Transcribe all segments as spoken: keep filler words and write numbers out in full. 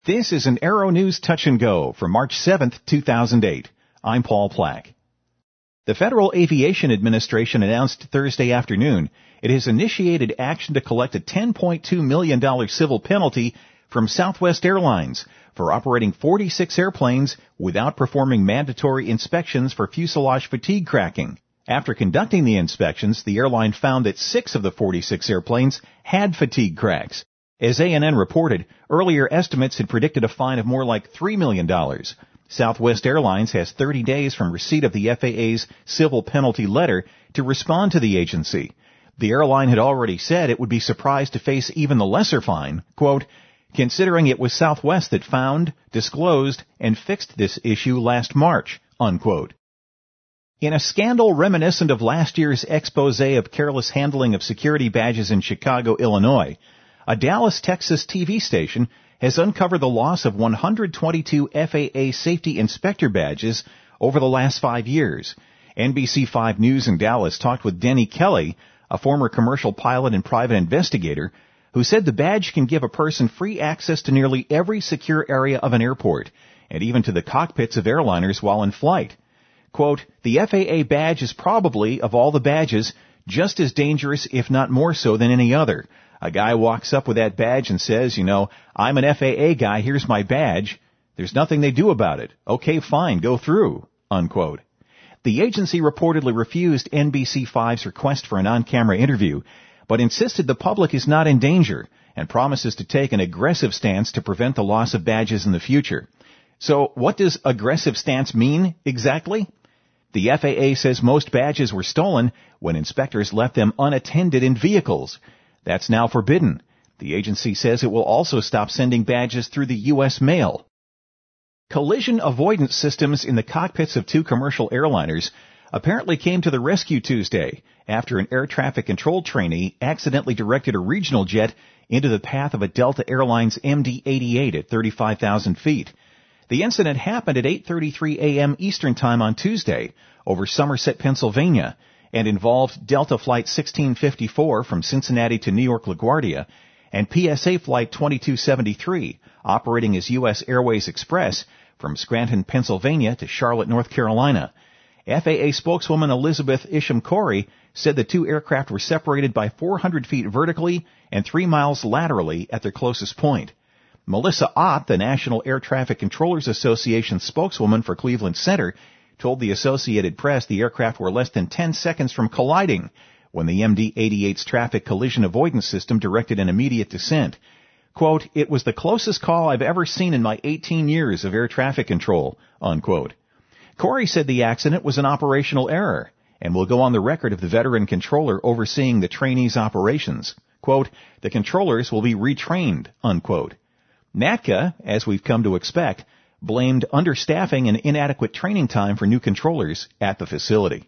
This is an Arrow News Touch and Go for March seventh, two thousand eight. I'm Paul Plack. The Federal Aviation Administration announced Thursday afternoon it has initiated action to collect a ten point two million dollars civil penalty from Southwest Airlines for operating forty-six airplanes without performing mandatory inspections for fuselage fatigue cracking. After conducting the inspections, the airline found that six of the forty-six airplanes had fatigue cracks. As A N N reported, earlier estimates had predicted a fine of more like three million dollars. Southwest Airlines has thirty days from receipt of the F A A's civil penalty letter to respond to the agency. The airline had already said it would be surprised to face even the lesser fine, quote, considering it was Southwest that found, disclosed, and fixed this issue last March, unquote. In a scandal reminiscent of last year's expose of careless handling of security badges in Chicago, Illinois, a Dallas, Texas T V station has uncovered the loss of one hundred twenty-two F A A safety inspector badges over the last five years. N B C five News in Dallas talked with Denny Kelly, a former commercial pilot and private investigator, who said the badge can give a person free access to nearly every secure area of an airport, and even to the cockpits of airliners while in flight. Quote, the F A A badge is probably, of all the badges, just as dangerous, if not more so, than any other. A guy walks up with that badge and says, you know, I'm an F A A guy, here's my badge. There's nothing they do about it. Okay, fine, go through, unquote. The agency reportedly refused N B C five's request for an on-camera interview, but insisted the public is not in danger and promises to take an aggressive stance to prevent the loss of badges in the future. So what does aggressive stance mean exactly? The F A A says most badges were stolen when inspectors left them unattended in vehicles. That's now forbidden. The agency says it will also stop sending badges through the U S mail. Collision avoidance systems in the cockpits of two commercial airliners apparently came to the rescue Tuesday after an air traffic control trainee accidentally directed a regional jet into the path of a Delta Airlines M D eighty-eight at thirty-five thousand feet. The incident happened at eight thirty-three a.m. Eastern Time on Tuesday over Somerset, Pennsylvania, and involved Delta Flight sixteen fifty-four from Cincinnati to New York LaGuardia and P S A Flight twenty-two seventy-three operating as U S Airways Express from Scranton, Pennsylvania to Charlotte, North Carolina. F A A spokeswoman Elizabeth Isham Corey said the two aircraft were separated by four hundred feet vertically and three miles laterally at their closest point. Melissa Ott, the National Air Traffic Controllers Association spokeswoman for Cleveland Center, told the Associated Press the aircraft were less than ten seconds from colliding when the M D eighty-eight's traffic collision avoidance system directed an immediate descent. Quote, it was the closest call I've ever seen in my eighteen years of air traffic control, unquote. Corey said the accident was an operational error and will go on the record of the veteran controller overseeing the trainees' operations. Quote, the controllers will be retrained, unquote. NATCA, as we've come to expect, blamed understaffing and inadequate training time for new controllers at the facility.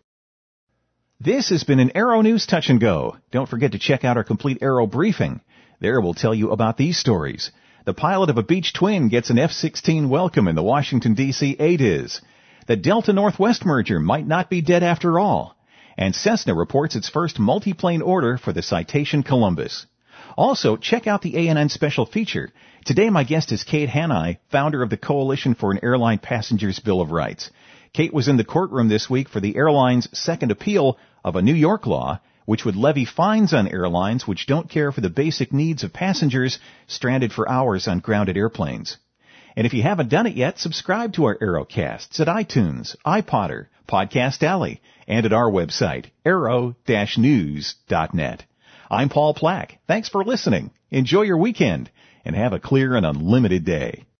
This has been an Arrow News Touch and Go. Don't forget to check out our complete Arrow briefing. There we'll tell you about these stories. The pilot of a Beech Twin gets an F sixteen welcome in the Washington, D C A T I S. The Delta Northwest merger might not be dead after all. And Cessna reports its first multiplane order for the Citation Columbus. Also, check out the A N N special feature. Today my guest is Kate Hanai, founder of the Coalition for an Airline Passenger's Bill of Rights. Kate was in the courtroom this week for the airline's second appeal of a New York law which would levy fines on airlines which don't care for the basic needs of passengers stranded for hours on grounded airplanes. And if you haven't done it yet, subscribe to our Arrowcasts at iTunes, iPodder, Podcast Alley, and at our website, arrow dash news dot net. I'm Paul Plack. Thanks for listening. Enjoy your weekend and have a clear and unlimited day.